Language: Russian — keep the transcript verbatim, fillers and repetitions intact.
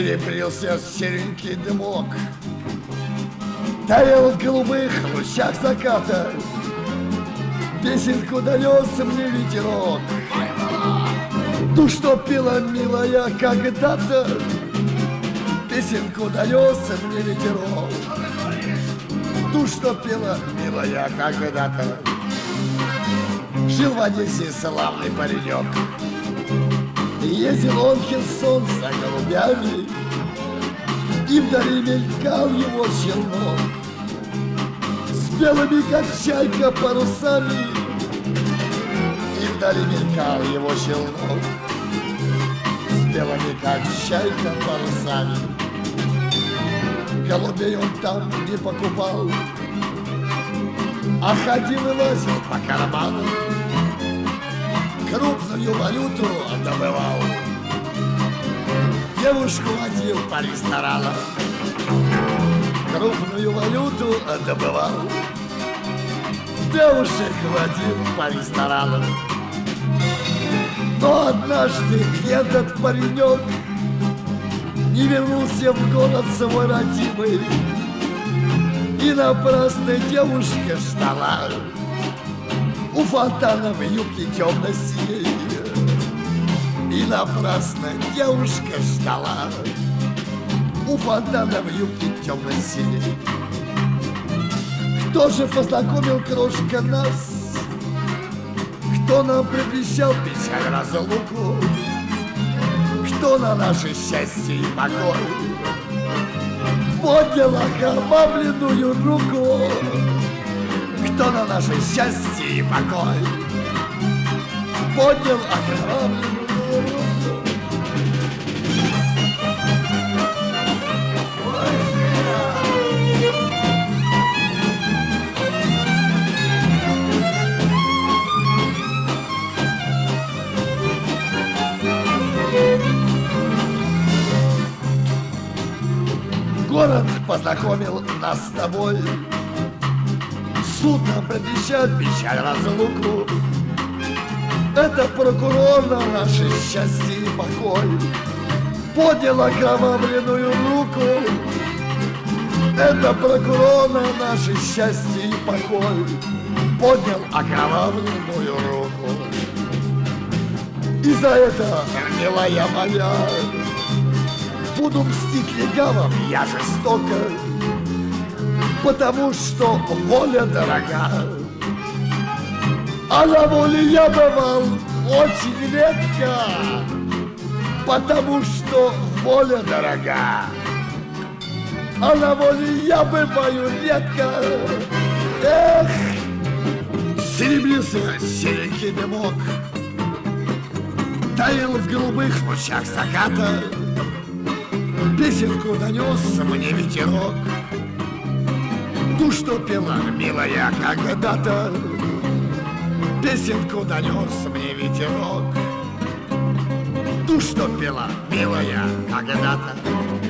серебрился серенький дымок, таял в голубых лучах заката, песенку донес мне ветерок. Ту, что пела милая когда-то, песенку донес мне ветерок. Ту, что пела милая когда-то. Жил в Одессе славный паренек, ездил он в Херсон за голубями, и вдали мелькал его челнок с белыми, как чайка, парусами. И вдали мелькал его челнок с белыми, как чайка, парусами. Голубей он там не покупал, а ходил и лазил по карману, крупную валюту добывал, девушку водил по ресторанам, крупную валюту добывал, девушек водил по ресторанам. Но однажды этот паренек не вернулся в город свой родимый, и напрасно девушка ждала у фонтана в юбке темно-синей. И напрасно девушка ждала у фонтана в юбке темно-синей. Кто же познакомил, крошка, нас? Кто нам предвещал печаль разлуку? Кто на наше счастье и покой поднял окровавленную руку? Кто на наше счастье и покой поднял окровавленную руку? Город познакомил нас с тобой, суд нам предвещает печаль разлуку. Это прокурор на наше счастье и покой поднял окровавленную руку. Это прокурор на наше счастье и покой поднял окровавленную руку. И за это, милая моя, буду мстить легавым я жестоко, потому что воля дорога. А на воле я бывал очень редко, потому что воля дорога. А на воле я бываю редко. Эх, серебрился серенький дымок, таял в голубых лучах заката, песенку донес мне ветерок. Ту, что пела милая когда-то, песенку донес мне ветерок. Ту, что пела милая когда-то.